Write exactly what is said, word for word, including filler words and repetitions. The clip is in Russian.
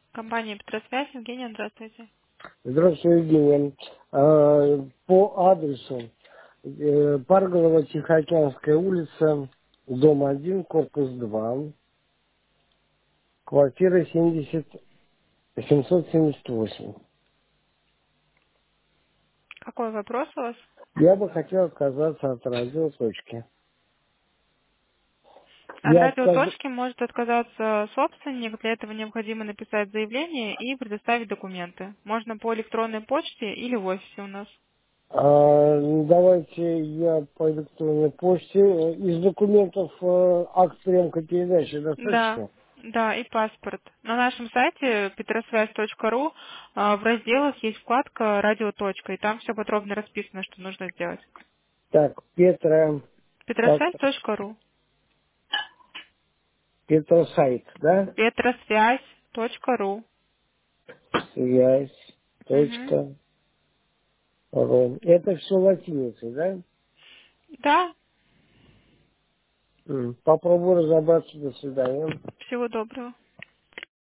Компания Петросвязь. Евгения, здравствуйте. Здравствуйте, Евгения. А, По адресу э, Парголово-Тихоокеанская улица, дом один, корпус два, квартира семьдесят, семьсот семьдесят восемь. Какой вопрос у вас? Я бы хотел отказаться от радиоточки. От Я отказ... радиоточки может отказаться собственник. Для этого необходимо написать заявление и предоставить документы. Можно по электронной почте или в офисе у нас. А, давайте я по электронной почте. Из документов э, акт приемка передачи Да, достаточно? да, и паспорт. На нашем сайте петросвязь точка ру а, в разделах есть вкладка «Радиоточка», и там все подробно расписано, что нужно сделать. Так, Петра, как петросвязь точка ру. Петра сайт, да? петросвязь точка ру. Связь. Мгм. Точка. Ром. Это все латиницей, да? Да, М. Попробую разобраться. До свидания. всего доброго.